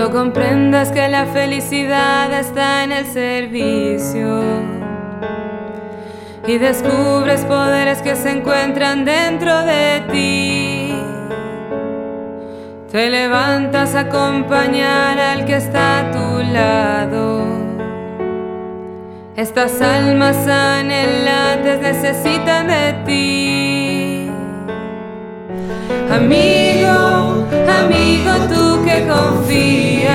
Cuando comprendas que la felicidad está en el servicio y descubres poderes que se encuentran dentro de ti, te levantas a acompañar al que está a tu lado. Estas almas anhelantes necesitan de ti. Amigo, amigo, tú que confías.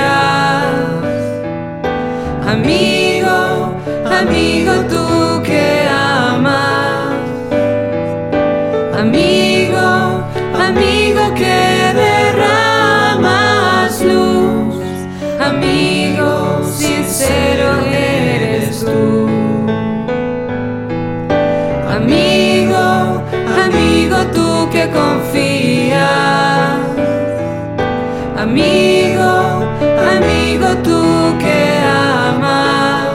Amigo, amigo, tú que amas. Amigo, amigo, que derramas luz. Amigo, sincero eres tú. Amigo, amigo, tú que confías. Amigo, amigo, tú que amas.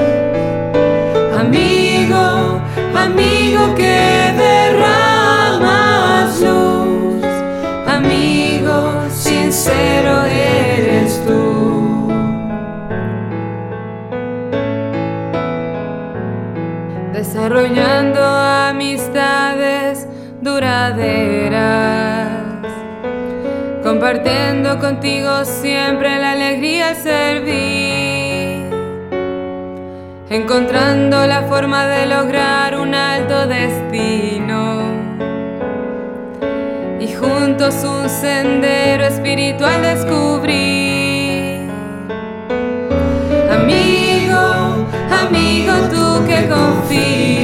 Amigo, amigo, que derramas luz. Amigo, sincero eres tú. Desarrollando amistades duraderas, compartiendo contigo siempre la alegría al servir, encontrando la forma de lograr un alto destino y juntos un sendero espiritual descubrir. Amigo, amigo, tú que confías.